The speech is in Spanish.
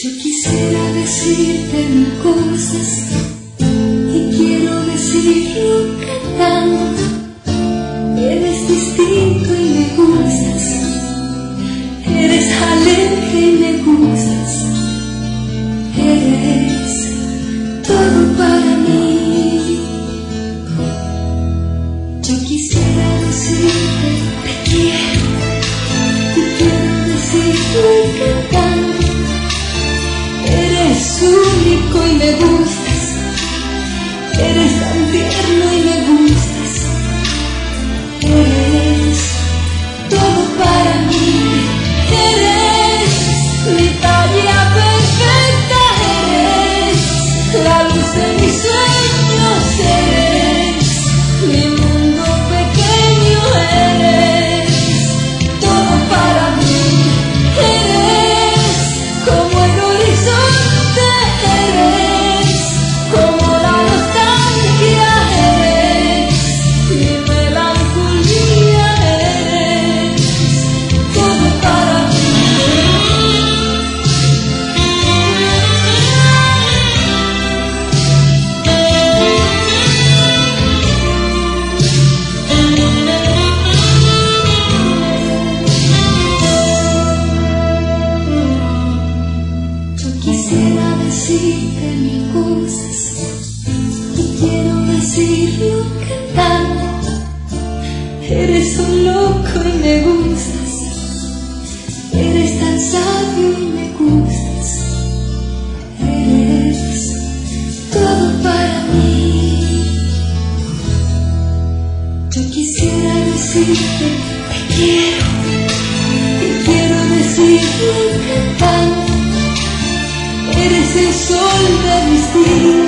Yo quisiera decirte mil cosas y quiero decirlo cantando. Eres distinto y me gustas, eres alegre y me gustas, eres todo para mí. Yo quisiera decirte te quiero y quiero decirlo cantando. Eres único y me gustas, eres tan tierno y me gustas, eres todo para mí, eres mi talla perfecta, eres la luz de mis sueños, eres mi mundo pequeño, eres todo para mí, eres como el horizonte, eres como la nostalgia, eres mi melancolía, eres todo para mí. Yo quisiera decirte mil cosas y quiero decirlo cantando. Eres un loco y me gustas, eres tan sabio y me gustas, eres todo para mí. Yo quisiera decirte te quiero y quiero decirlo cantando. Eres el sol de mis días.